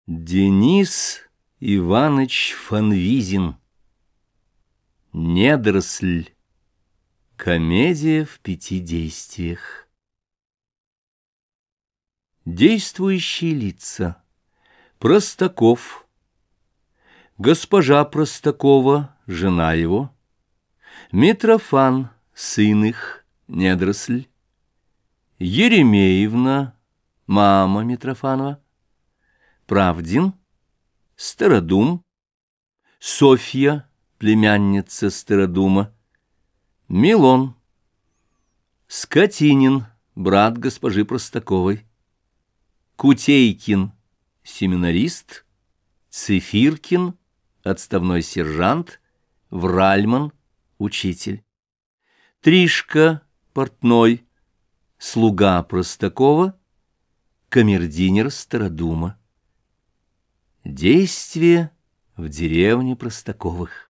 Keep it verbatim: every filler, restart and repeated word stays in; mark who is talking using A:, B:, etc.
A: Денис Иваныч Фанвизин. Недоросль. Комедия в пяти действиях. Действующие лица. Простаков. Госпожа Простакова, жена его. Митрофан, сын их, недоросль. Еремеевна, мама Митрофанова. Правдин, Стародум. Софья, племянница Стародума. Милон. Скотинин, брат госпожи Простаковой. Кутейкин, семинарист. Цифиркин, отставной сержант. Вральман, учитель. Тришка, портной. Слуга Простакова. Камердинер Стародума. Действие в деревне Простаковых.